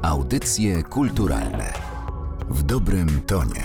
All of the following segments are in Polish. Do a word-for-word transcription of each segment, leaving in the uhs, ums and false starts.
Audycje kulturalne w dobrym tonie.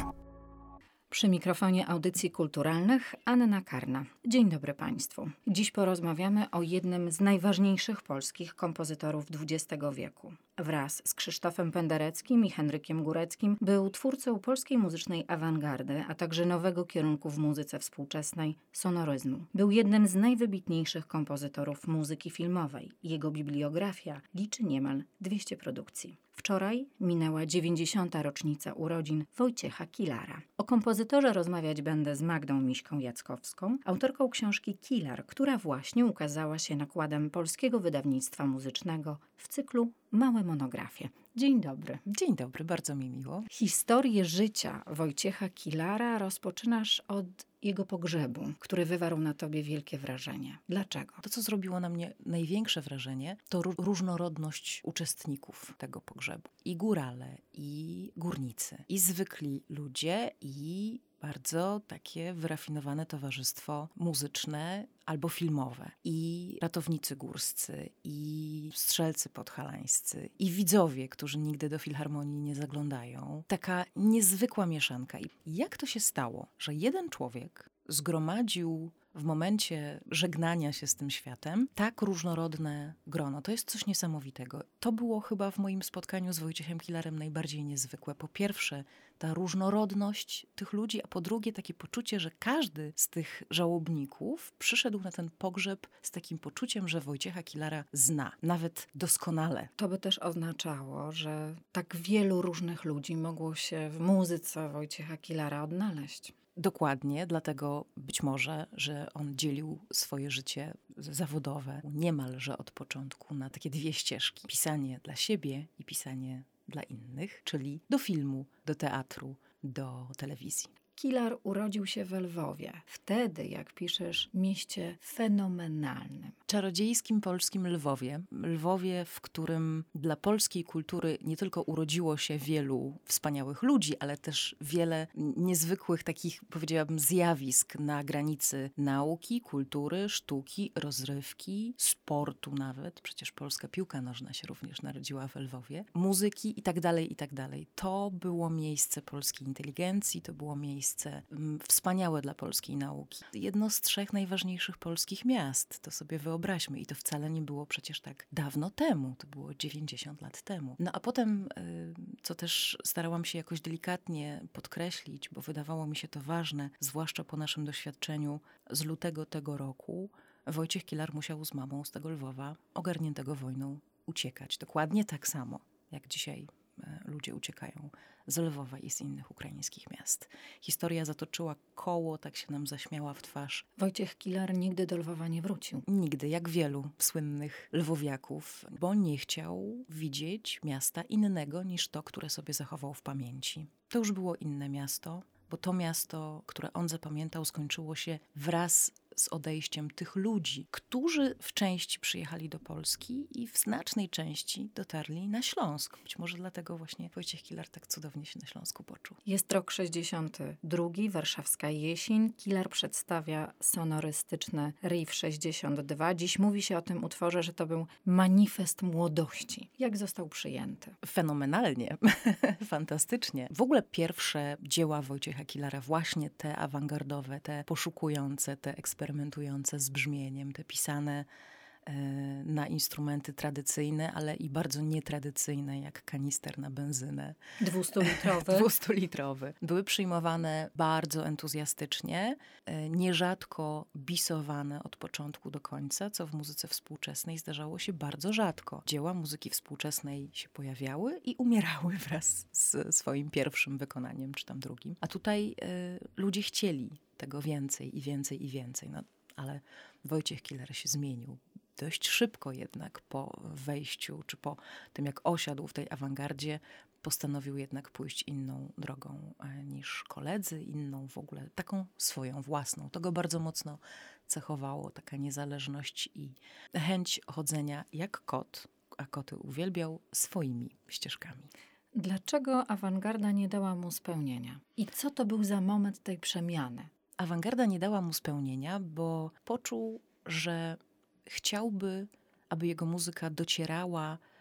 Przy mikrofonie audycji kulturalnych Anna Karna. Dzień dobry Państwu. Dziś porozmawiamy o jednym z najważniejszych polskich kompozytorów dwudziestego wieku. Wraz z Krzysztofem Pendereckim i Henrykiem Góreckim był twórcą polskiej muzycznej awangardy, a także nowego kierunku w muzyce współczesnej – sonoryzmu. Był jednym z najwybitniejszych kompozytorów muzyki filmowej. Jego bibliografia liczy niemal dwieście produkcji. Wczoraj minęła dziewięćdziesiąta rocznica urodzin Wojciecha Kilara. O kompozytorze rozmawiać będę z Magdą Miśką-Jackowską, autorką książki Kilar, która właśnie ukazała się nakładem Polskiego Wydawnictwa Muzycznego w cyklu Małe monografie. Dzień dobry. Dzień dobry, bardzo mi miło. Historię życia Wojciecha Kilara rozpoczynasz od jego pogrzebu, który wywarł na tobie wielkie wrażenie. Dlaczego? To, co zrobiło na mnie największe wrażenie, to różnorodność uczestników tego pogrzebu. I górale, i górnicy, i zwykli ludzie, i bardzo takie wyrafinowane towarzystwo muzyczne albo filmowe. I ratownicy górscy, i strzelcy podhalańscy, i widzowie, którzy nigdy do filharmonii nie zaglądają. Taka niezwykła mieszanka. I jak to się stało, że jeden człowiek zgromadził w momencie żegnania się z tym światem tak różnorodne grono? To jest coś niesamowitego. To było chyba w moim spotkaniu z Wojciechem Kilarem najbardziej niezwykłe. Po pierwsze, ta różnorodność tych ludzi, a po drugie takie poczucie, że każdy z tych żałobników przyszedł na ten pogrzeb z takim poczuciem, że Wojciecha Kilara zna, nawet doskonale. To by też oznaczało, że tak wielu różnych ludzi mogło się w muzyce Wojciecha Kilara odnaleźć. Dokładnie, dlatego być może, że on dzielił swoje życie zawodowe niemalże od początku na takie dwie ścieżki. Pisanie dla siebie i pisanie dla innych, czyli do filmu, do teatru, do telewizji. Kilar urodził się w Lwowie. Wtedy, jak piszesz, mieście fenomenalnym. Czarodziejskim polskim Lwowie. Lwowie, w którym dla polskiej kultury nie tylko urodziło się wielu wspaniałych ludzi, ale też wiele niezwykłych takich, powiedziałabym, zjawisk na granicy nauki, kultury, sztuki, rozrywki, sportu nawet. Przecież polska piłka nożna się również narodziła w Lwowie. Muzyki i tak dalej, i tak dalej. To było miejsce polskiej inteligencji, to było miejsce wspaniałe dla polskiej nauki. Jedno z trzech najważniejszych polskich miast, to sobie wyobraźmy. I to wcale nie było przecież tak dawno temu, to było dziewięćdziesiąt lat temu. No a potem, co też starałam się jakoś delikatnie podkreślić, bo wydawało mi się to ważne, zwłaszcza po naszym doświadczeniu z lutego tego roku, Wojciech Kilar musiał z mamą z tego Lwowa, ogarniętego wojną, uciekać. Dokładnie tak samo, jak dzisiaj ludzie uciekają z Lwowa i z innych ukraińskich miast. Historia zatoczyła koło, tak się nam zaśmiała w twarz. Wojciech Kilar nigdy do Lwowa nie wrócił. Nigdy, jak wielu słynnych lwowiaków, bo nie chciał widzieć miasta innego niż to, które sobie zachował w pamięci. To już było inne miasto, bo to miasto, które on zapamiętał, skończyło się wraz z odejściem tych ludzi, którzy w części przyjechali do Polski i w znacznej części dotarli na Śląsk. Być może dlatego właśnie Wojciech Kilar tak cudownie się na Śląsku poczuł. Jest rok sześćdziesiąty drugi, warszawska jesień. Kilar przedstawia sonorystyczny Riff sześćdziesiąt dwa. Dziś mówi się o tym utworze, że to był manifest młodości. Jak został przyjęty? Fenomenalnie, fantastycznie. W ogóle pierwsze dzieła Wojciecha Kilara, właśnie te awangardowe, te poszukujące, te eksperymentujące, eksperymentujące z brzmieniem, te pisane e, na instrumenty tradycyjne, ale i bardzo nietradycyjne, jak kanister na benzynę. Dwustulitrowy. Dwustulitrowy. Były przyjmowane bardzo entuzjastycznie, e, nierzadko bisowane od początku do końca, co w muzyce współczesnej zdarzało się bardzo rzadko. Dzieła muzyki współczesnej się pojawiały i umierały wraz z swoim pierwszym wykonaniem, czy tam drugim. A tutaj e, ludzie chcieli tego więcej i więcej i więcej. No, ale Wojciech Kilar się zmienił. Dość szybko jednak po wejściu, czy po tym jak osiadł w tej awangardzie, postanowił jednak pójść inną drogą niż koledzy, inną w ogóle, taką swoją, własną. To go bardzo mocno cechowało, taka niezależność i chęć chodzenia jak kot, a koty uwielbiał, swoimi ścieżkami. Dlaczego awangarda nie dała mu spełnienia? I co to był za moment tej przemiany? Awangarda nie dała mu spełnienia, bo poczuł, że chciałby, aby jego muzyka docierała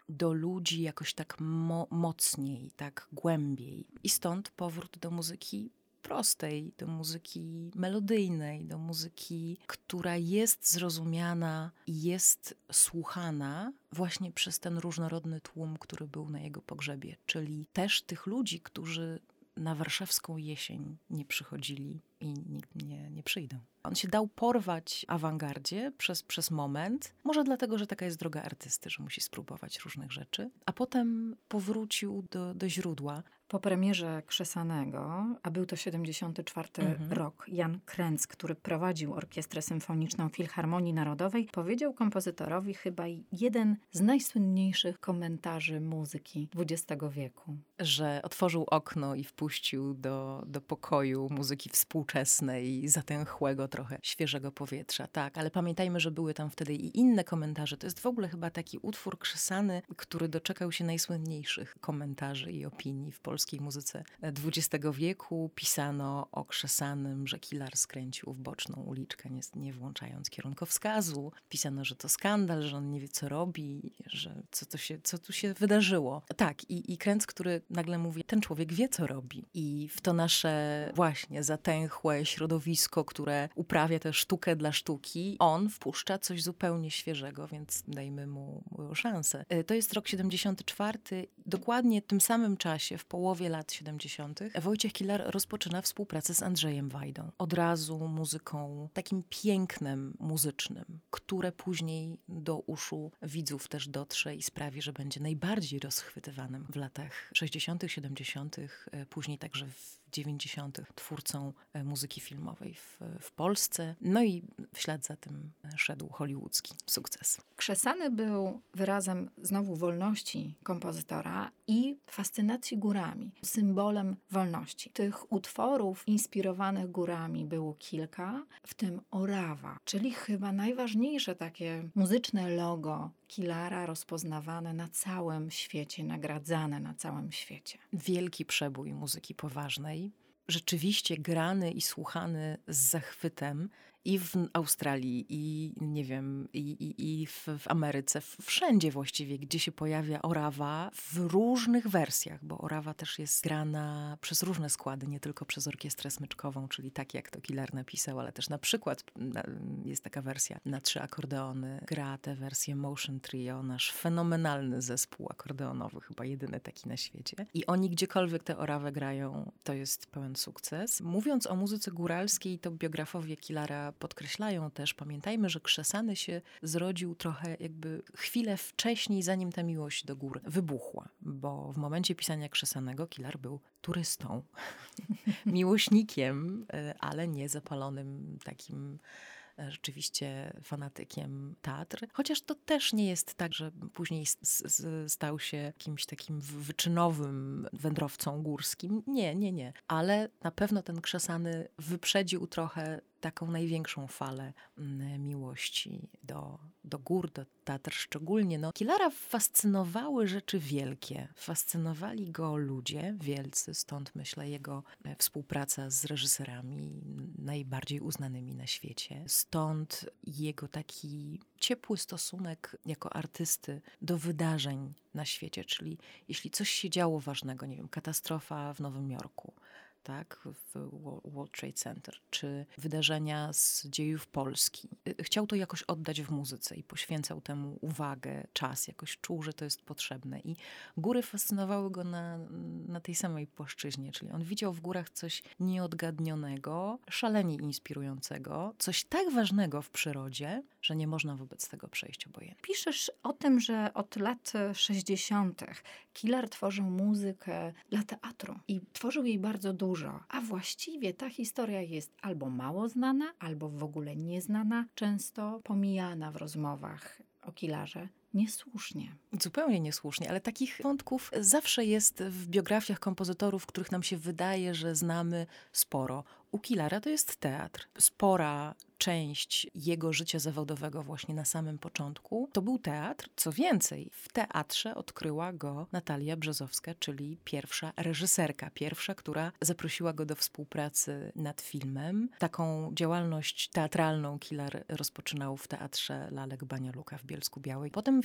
do ludzi jakoś tak mo- mocniej, tak głębiej. I stąd powrót do muzyki prostej, do muzyki melodyjnej, do muzyki, która jest zrozumiana i jest słuchana właśnie przez ten różnorodny tłum, który był na jego pogrzebie, czyli też tych ludzi, którzy na warszawską jesień nie przychodzili i nigdy nie, nie przyjdą. On się dał porwać awangardzie przez, przez moment, może dlatego, że taka jest droga artysty, że musi spróbować różnych rzeczy, a potem powrócił do, do źródła. Po premierze Krzesanego, a był to siedemdziesiąty czwarty Mhm. rok, Jan Kręc, który prowadził Orkiestrę Symfoniczną Filharmonii Narodowej, powiedział kompozytorowi chyba jeden z najsłynniejszych komentarzy muzyki dwudziestego wieku. Że otworzył okno i wpuścił do, do pokoju muzyki współczesnej, zatęchłego trochę świeżego powietrza. Tak, ale pamiętajmy, że były tam wtedy i inne komentarze. To jest w ogóle chyba taki utwór Krzesany, który doczekał się najsłynniejszych komentarzy i opinii w polskiej muzyce dwudziestego wieku. Pisano o Krzesanym, że Kilar skręcił w boczną uliczkę, nie, nie włączając kierunkowskazu. Pisano, że to skandal, że on nie wie, co robi, że co, to się, co tu się wydarzyło. Tak, i, i Kręc, który nagle mówi, ten człowiek wie, co robi. I w to nasze właśnie zatęchłe środowisko, które uprawia tę sztukę dla sztuki, on wpuszcza coś zupełnie świeżego, więc dajmy mu, mu szansę. To jest rok siedemdziesiąty czwarty. Dokładnie w tym samym czasie, w połowie lat siedemdziesiątych, Wojciech Kilar rozpoczyna współpracę z Andrzejem Wajdą. Od razu muzyką, takim pięknem muzycznym, które później do uszu widzów też dotrze i sprawi, że będzie najbardziej rozchwytywanym w latach sześćdziesiątych, siedemdziesiątych, później także w dziewięćdziesiątych twórcą muzyki filmowej w, w Polsce. No i w ślad za tym szedł hollywoodzki sukces. Krzesany był wyrazem znowu wolności kompozytora i fascynacji górami, symbolem wolności. Tych utworów inspirowanych górami było kilka, w tym Orawa, czyli chyba najważniejsze takie muzyczne logo Kilara, rozpoznawane na całym świecie, nagradzane na całym świecie. Wielki przebój muzyki poważnej, rzeczywiście grany i słuchany z zachwytem i w Australii, i nie wiem, i, i, i w, w Ameryce, wszędzie właściwie, gdzie się pojawia Orawa w różnych wersjach, bo Orawa też jest grana przez różne składy, nie tylko przez orkiestrę smyczkową, czyli tak jak to Kilar napisał, ale też na przykład jest taka wersja na trzy akordeony. Gra tę wersję Motion Trio, nasz fenomenalny zespół akordeonowy, chyba jedyny taki na świecie. I oni gdziekolwiek tę Orawę grają, to jest pełen sukces. Mówiąc o muzyce góralskiej, to biografowie Kilara podkreślają też, pamiętajmy, że Krzesany się zrodził trochę jakby chwilę wcześniej, zanim ta miłość do gór wybuchła, bo w momencie pisania Krzesanego Kilar był turystą, miłośnikiem, ale nie zapalonym takim rzeczywiście fanatykiem teatr. Chociaż to też nie jest tak, że później s- s- stał się kimś takim wyczynowym wędrowcą górskim. Nie, nie, nie. Ale na pewno ten Krzesany wyprzedził trochę taką największą falę mm, miłości do, do gór, do teatr szczególnie. No, Kilara fascynowały rzeczy wielkie. Fascynowali go ludzie wielcy, stąd myślę jego e, współpraca z reżyserami najbardziej uznanymi na świecie. Stąd jego taki ciepły stosunek jako artysty do wydarzeń na świecie, czyli jeśli coś się działo ważnego, nie wiem, katastrofa w Nowym Jorku, tak, w World Trade Center, czy wydarzenia z dziejów Polski. Chciał to jakoś oddać w muzyce i poświęcał temu uwagę, czas, jakoś czuł, że to jest potrzebne. I góry fascynowały go na, na tej samej płaszczyźnie, czyli on widział w górach coś nieodgadnionego, szalenie inspirującego, coś tak ważnego w przyrodzie, że nie można wobec tego przejść obojętnie. Piszesz o tym, że od lat sześćdziesiątych Kilar tworzył muzykę dla teatru i tworzył jej bardzo dużo, a właściwie ta historia jest albo mało znana, albo w ogóle nieznana, często pomijana w rozmowach o Kilarze. Niesłusznie. Zupełnie niesłusznie, ale takich wątków zawsze jest w biografiach kompozytorów, których nam się wydaje, że znamy sporo. U Kilara to jest teatr. Spora część jego życia zawodowego właśnie na samym początku to był teatr. Co więcej, w teatrze odkryła go Natalia Brzozowska, czyli pierwsza reżyserka, pierwsza, która zaprosiła go do współpracy nad filmem. Taką działalność teatralną Kilar rozpoczynał w Teatrze Lalek Banialuka w Bielsku-Białej. Potem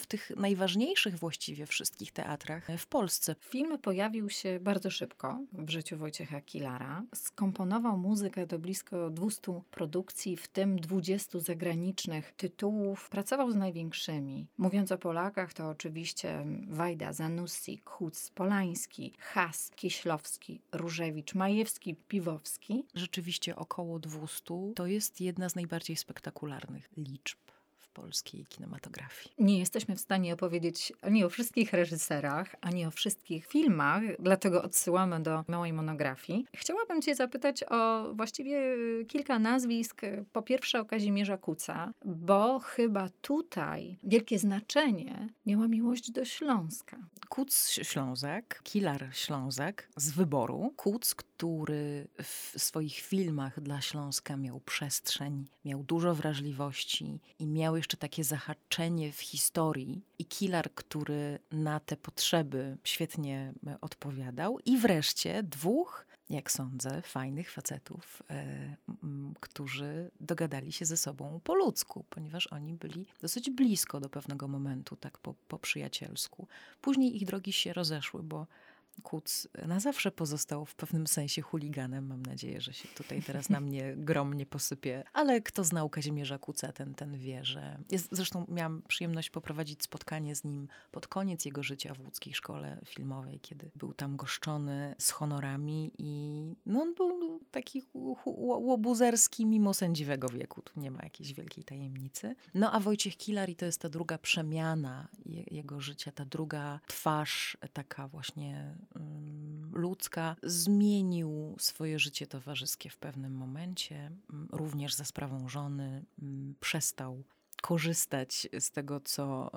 w tych najważniejszych właściwie wszystkich teatrach w Polsce. Film pojawił się bardzo szybko w życiu Wojciecha Kilara. Skomponował muzykę do blisko dwustu produkcji, w tym dwudziestu zagranicznych tytułów. Pracował z największymi. Mówiąc o Polakach, to oczywiście Wajda, Zanussi, Kuc, Polański, Has, Kieślowski, Różewicz, Majewski, Piwowski. Rzeczywiście około dwustu to jest jedna z najbardziej spektakularnych liczb polskiej kinematografii. Nie jesteśmy w stanie opowiedzieć ani o wszystkich reżyserach, ani o wszystkich filmach, dlatego odsyłamy do małej monografii. Chciałabym cię zapytać o właściwie kilka nazwisk. Po pierwsze o Kazimierza Kuca, bo chyba tutaj wielkie znaczenie miała miłość do Śląska. Kuc Ślązak, Kilar Ślązak z wyboru. Kuc, który w swoich filmach dla Śląska miał przestrzeń, miał dużo wrażliwości i miał jeszcze takie zahaczenie w historii. I Kilar, który na te potrzeby świetnie odpowiadał. I wreszcie dwóch, jak sądzę, fajnych facetów, e, m, którzy dogadali się ze sobą po ludzku, ponieważ oni byli dosyć blisko do pewnego momentu, tak po, po przyjacielsku. Później ich drogi się rozeszły, bo Kuc na zawsze pozostał w pewnym sensie chuliganem. Mam nadzieję, że się tutaj teraz na mnie grom nie posypie. Ale kto znał Kazimierza Kuca, ten, ten wie, że... Jest, zresztą miałam przyjemność poprowadzić spotkanie z nim pod koniec jego życia w łódzkiej szkole filmowej, kiedy był tam goszczony z honorami i no on był taki łobuzerski mimo sędziwego wieku. Tu nie ma jakiejś wielkiej tajemnicy. No a Wojciech Kilar i to jest ta druga przemiana je, jego życia, ta druga twarz, taka właśnie ludzka, zmienił swoje życie towarzyskie w pewnym momencie, również za sprawą żony, przestał korzystać z tego, co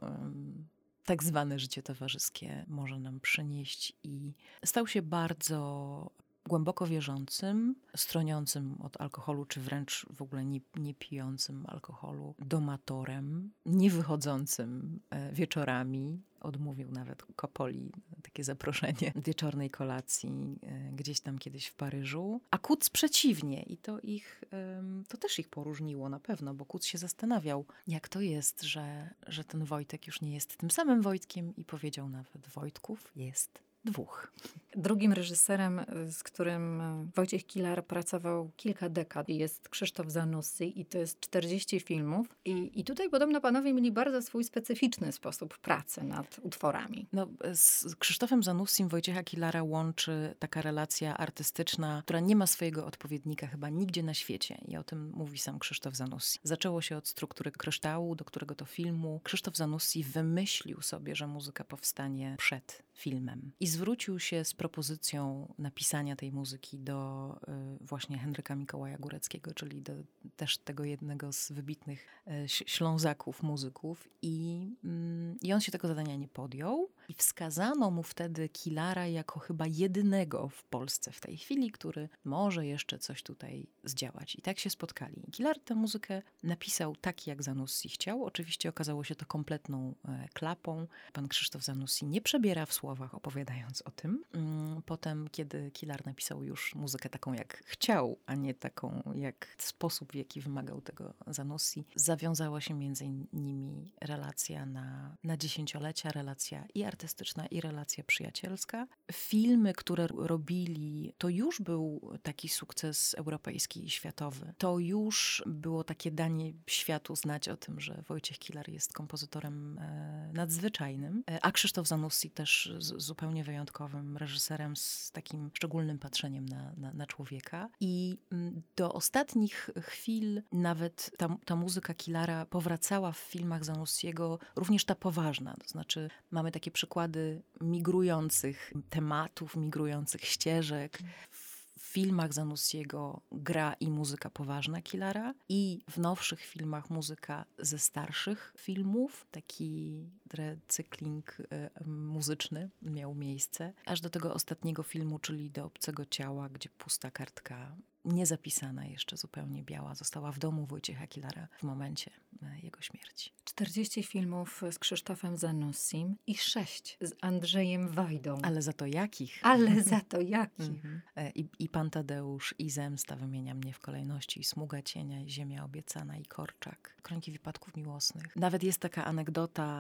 tak zwane życie towarzyskie może nam przynieść i stał się bardzo głęboko wierzącym, stroniącym od alkoholu, czy wręcz w ogóle nie, nie pijącym alkoholu, domatorem, nie wychodzącym wieczorami. Odmówił nawet Coppoli takie zaproszenie wieczornej kolacji gdzieś tam kiedyś w Paryżu. A Kuc przeciwnie i to ich, to też ich poróżniło na pewno, bo Kuc się zastanawiał, jak to jest, że, że ten Wojtek już nie jest tym samym Wojtkiem i powiedział nawet: Wojtków jest dwóch. Drugim reżyserem, z którym Wojciech Kilar pracował kilka dekad, jest Krzysztof Zanussi i to jest czterdzieści filmów. I, i tutaj podobno panowie mieli bardzo swój specyficzny sposób pracy nad utworami. No, z Krzysztofem Zanussim Wojciecha Kilara łączy taka relacja artystyczna, która nie ma swojego odpowiednika chyba nigdzie na świecie. I o tym mówi sam Krzysztof Zanussi. Zaczęło się od Struktury kryształu, do którego to filmu Krzysztof Zanussi wymyślił sobie, że muzyka powstanie przed filmem. I zwrócił się z propozycją napisania tej muzyki do y, właśnie Henryka Mikołaja Góreckiego, czyli do też tego jednego z wybitnych y, Ślązaków, muzyków. I, y, I on się tego zadania nie podjął. I wskazano mu wtedy Kilara jako chyba jedynego w Polsce w tej chwili, który może jeszcze coś tutaj zdziałać. I tak się spotkali. Kilar tę muzykę napisał tak, jak Zanussi chciał. Oczywiście okazało się to kompletną e, klapą. Pan Krzysztof Zanussi nie przebiera w słowach, opowiadając o tym. Potem, kiedy Kilar napisał już muzykę taką, jak chciał, a nie taką, jak sposób, w jaki wymagał tego Zanussi, zawiązała się między nimi relacja na, na dziesięciolecia, relacja i artystyczna, i relacja przyjacielska. Filmy, które robili, to już był taki sukces europejski i światowy. To już było takie danie światu znać o tym, że Wojciech Kilar jest kompozytorem e, nadzwyczajnym, e, a Krzysztof Zanussi też z, zupełnie wyjątkowym reżyserem z takim szczególnym patrzeniem na, na, na człowieka. I m, do ostatnich chwil nawet ta, ta muzyka Kilara powracała w filmach Zanussiego, również ta poważna. To znaczy mamy takie przykłady migrujących tematów, migrujących ścieżek. W filmach Zanussiego gra i muzyka poważna Kilara i w nowszych filmach muzyka ze starszych filmów. Taki recykling y, muzyczny miał miejsce. Aż do tego ostatniego filmu, czyli do Obcego ciała, gdzie pusta kartka, niezapisana jeszcze, zupełnie biała, została w domu Wojciecha Kilara w momencie jego śmierci. czterdzieści filmów z Krzysztofem Zanussim i sześć z Andrzejem Wajdą. Ale za to jakich? Ale za to jakich? Mhm. I, I Pan Tadeusz, i Zemsta, wymienia mnie w kolejności, i Smuga cienia, i Ziemia obiecana, i Korczak, Kroniki wypadków miłosnych. Nawet jest taka anegdota w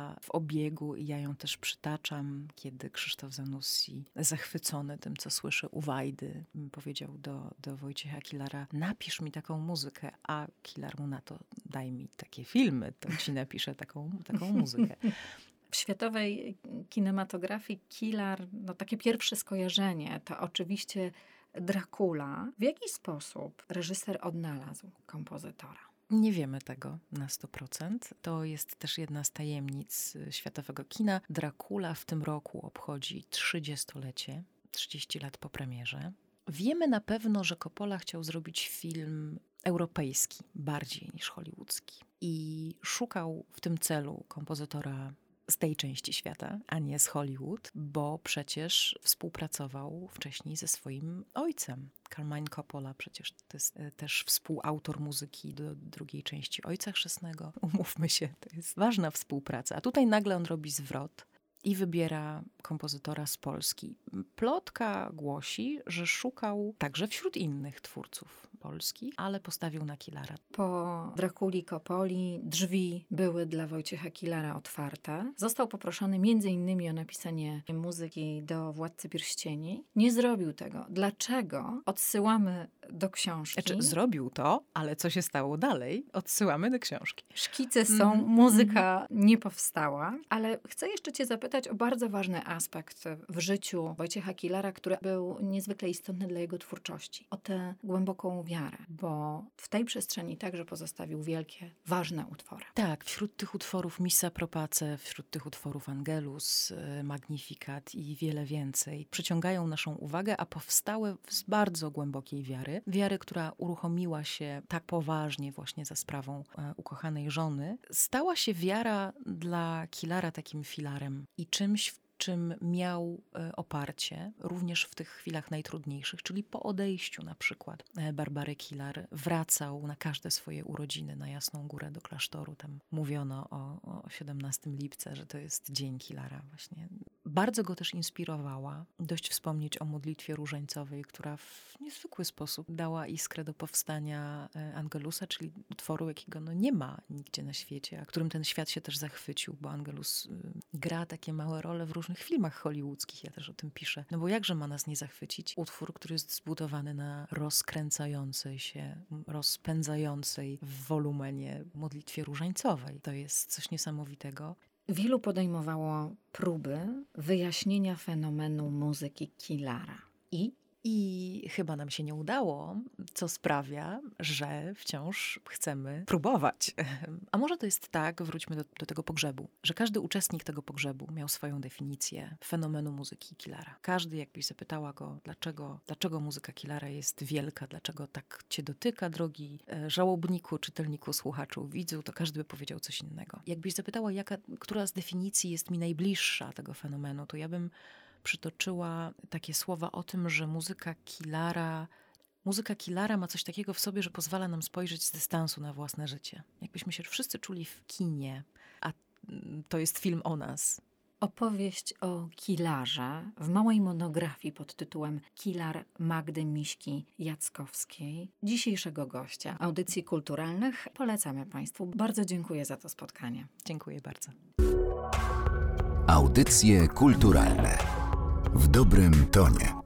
obiegu i ja ją też przytaczam, kiedy Krzysztof Zanussi, zachwycony tym, co słyszy u Wajdy, powiedział do, do Wojciecha Kilara: napisz mi taką muzykę, a Kilar mu na to: daj mi takie filmy, to ci napiszę taką, taką muzykę. W światowej kinematografii Kilar, no takie pierwsze skojarzenie to oczywiście Dracula. W jaki sposób reżyser odnalazł kompozytora? Nie wiemy tego na sto procent. To jest też jedna z tajemnic światowego kina. Dracula w tym roku obchodzi trzydziestolecie, trzydzieści lat po premierze. Wiemy na pewno, że Coppola chciał zrobić film europejski bardziej niż hollywoodzki i szukał w tym celu kompozytora z tej części świata, a nie z Hollywood, bo przecież współpracował wcześniej ze swoim ojcem. Carmine Coppola przecież to jest też współautor muzyki do drugiej części Ojca Chrzestnego. Umówmy się, to jest ważna współpraca. A tutaj nagle on robi zwrot i wybiera kompozytora z Polski. Plotka głosi, że szukał także wśród innych twórców polskich, ale postawił na Kilara. Po Drakuli Coppoli drzwi były dla Wojciecha Kilara otwarte. Został poproszony między innymi o napisanie muzyki do Władcy Pierścieni. Nie zrobił tego. Dlaczego? Odsyłamy do książki. Znaczy, zrobił to, ale co się stało dalej? Odsyłamy do książki. Szkice są, mm. muzyka nie powstała, ale chcę jeszcze cię zapytać o bardzo ważny aspekt w życiu Wojciecha Kilara, który był niezwykle istotny dla jego twórczości. O tę głęboką wiarę, bo w tej przestrzeni także pozostawił wielkie, ważne utwory. Tak, wśród tych utworów Missa pro Pace, wśród tych utworów Angelus, Magnificat i wiele więcej przyciągają naszą uwagę, a powstały z bardzo głębokiej wiary. Wiary, która uruchomiła się tak poważnie właśnie za sprawą e, ukochanej żony. Stała się wiara dla Kilara takim filarem i czymś, w czym miał e, oparcie, również w tych chwilach najtrudniejszych, czyli po odejściu na przykład e, Barbary Kilar wracał na każde swoje urodziny na Jasną Górę do klasztoru. Tam mówiono o, o siedemnastego lipca, że to jest dzień Kilara właśnie. Bardzo go też inspirowała. Dość wspomnieć o modlitwie różańcowej, która w niezwykły sposób dała iskrę do powstania e, Angelusa, czyli utworu, jakiego no nie ma nigdzie na świecie, a którym ten świat się też zachwycił, bo Angelus y, gra takie małe role w różnych filmach hollywoodzkich, ja też o tym piszę. No bo jakże ma nas nie zachwycić utwór, który jest zbudowany na rozkręcającej się, rozpędzającej w wolumenie modlitwie różańcowej. To jest coś niesamowitego. Wielu podejmowało próby wyjaśnienia fenomenu muzyki Kilara. I I chyba nam się nie udało, co sprawia, że wciąż chcemy próbować. A może to jest tak, wróćmy do, do tego pogrzebu, że każdy uczestnik tego pogrzebu miał swoją definicję fenomenu muzyki Kilara. Każdy, jakbyś zapytała go, dlaczego, dlaczego muzyka Kilara jest wielka, dlaczego tak cię dotyka, drogi żałobniku, czytelniku, słuchaczu, widzu, to każdy by powiedział coś innego. Jakbyś zapytała, jaka, która z definicji jest mi najbliższa tego fenomenu, to ja bym przytoczyła takie słowa o tym, że muzyka Kilara, muzyka Kilara ma coś takiego w sobie, że pozwala nam spojrzeć z dystansu na własne życie. Jakbyśmy się wszyscy czuli w kinie, a to jest film o nas. Opowieść o Kilarze w małej monografii pod tytułem Kilar Magdy Miśki-Jackowskiej, dzisiejszego gościa Audycji Kulturalnych, polecamy Państwu. Bardzo dziękuję za to spotkanie. Dziękuję bardzo. Audycje kulturalne w dobrym tonie.